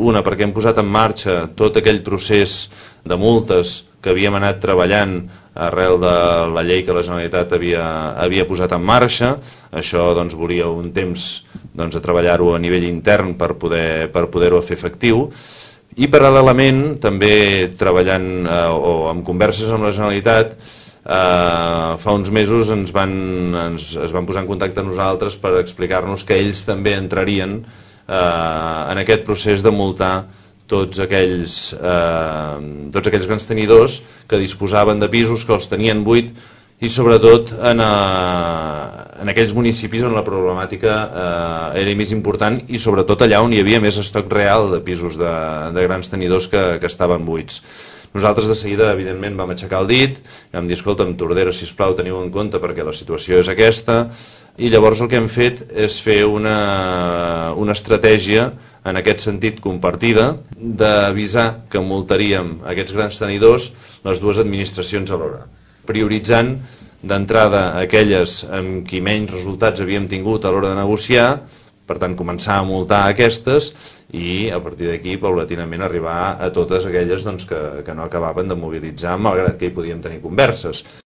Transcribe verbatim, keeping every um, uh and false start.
Una, perquè hem posat en marxa tot aquell procés de multes que havíem anat treballant arrel de la llei que la Generalitat havia, havia posat en marxa. Això doncs, volia un temps doncs, a treballar-ho a nivell intern per poder, per poder-ho fer efectiu. I paral·lelament, també treballant eh, o amb converses amb la Generalitat, eh, fa uns mesos ens van, ens, es van posar en contacte amb nosaltres per explicar-nos que ells també entrarien eh, en aquest procés de multar tots aquells, eh, tots aquells grans tenidors que disposaven de pisos, que els tenien buit, i sobretot en, eh, en aquells municipis on la problemàtica eh, era més important i sobretot allà on hi havia més estoc real de pisos de, de grans tenidors que, que estaven buits. Nosaltres de seguida, evidentment, vam aixecar el dit i vam dir, escolta'm, Tordera, sisplau, teniu en compte perquè la situació és aquesta, i llavors el que hem fet és fer una, una estratègia en aquest sentit compartida, d'avisar que multaríem aquests grans tenidors les dues administracions alhora, prioritzant d'entrada aquelles amb qui menys resultats havíem tingut a l'hora de negociar, per tant començar a multar aquestes i a partir d'aquí paulatinament arribar a totes aquelles doncs, que, que no acabaven de mobilitzar malgrat que hi podíem tenir converses.